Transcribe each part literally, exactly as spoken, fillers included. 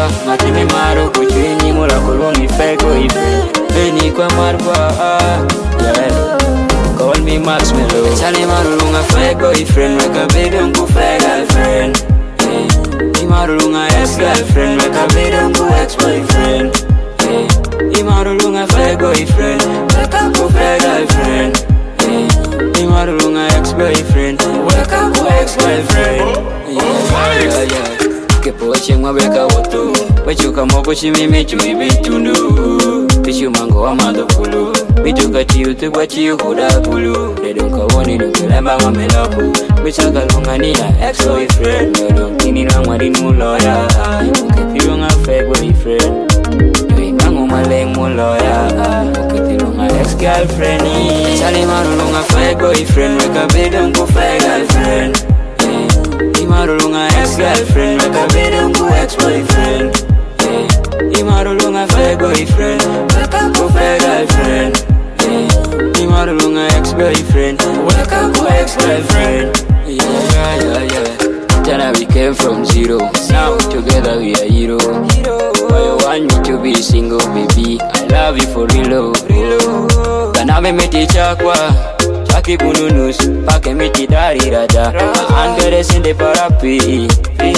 Matimi maru kuchini mula kulungi feko ife Beni kwa marwa Yeah Call me Max Melo Chali maru lunga feko ife Weka video nku fake girlfriend Yeah Imaru lunga ex-girlfriend Weka video nku ex-boyfriend Yeah Imaru lunga fake boyfriend Weka nku fake girlfriend Yeah Imaru lunga ex-boyfriend Weka nku ex-girlfriend Yeah yeah yeah Kepoche mwabeka wotu Wachuka moko chimime chui bitundu Pishu mango wa madokulu Bituka chiyu tukwa chiyu kudakulu Dedonka woni nukilemba wa melapu Bichaka lungani ya ex-boyfriend Nini na mwadi muloya Ukiti lunga fake boyfriend Yoi mango maleng muloya Ukiti lunga ex-girlfriend Chali maru lunga fake boyfriend Weka bidonku fake girlfriend Imaru lunga ex-girlfriend Weka video nku ex-boyfriend yeah. Imaru lunga fake boyfriend Weka nku fake girlfriend yeah. Imaru lunga ex-boyfriend Weka nku ex-girlfriend Yeah, yeah, yeah Tana we came from zero Now together we are hero Why you want me to be single baby I love you for real Kaname meti chakwa Chaki bununus, pake miti dari raja Angere sinde parapi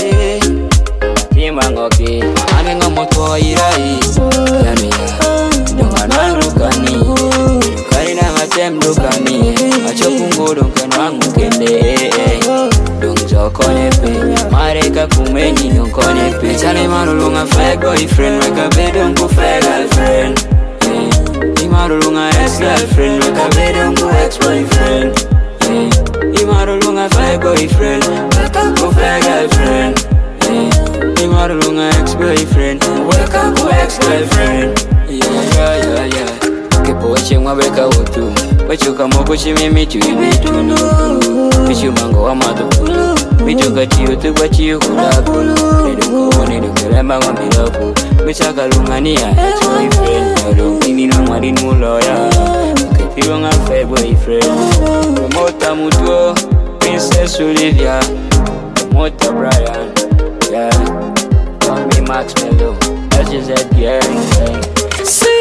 Tima ngoki, ane ngamoto irai Yanu ya, dunga nangukani Kari na macem dukani Macho pungo dunkan wangu kende Dung zokone pe, mareka kumeni nunkone pe Chale maru lunga fake boyfriend Weka bedung ku fake girlfriend Imaru lunga ex-girlfriend Weka video nku ex-boyfriend yeah. Imaru lunga fake boyfriend Weka nku fake girlfriend yeah. Imaru lunga ex-boyfriend Weka nku ex-girlfriend Yeah, yeah, yeah, yeah Kepoche mwabeka wotu Wachuka moko chimimi chui bitundu Pishu mango wa madokulu Bituka chiyu tukwa chiyu kudakulu Nedunko woni nukilemba wa milaku Bichaka lungani ya ex-boyfriend Nini na mwadi muloya Ukiti lunga fake boyfriend Promota mutuo Princess Olivia Promota Brian Yeah Call me Max Melo That's just that gang gang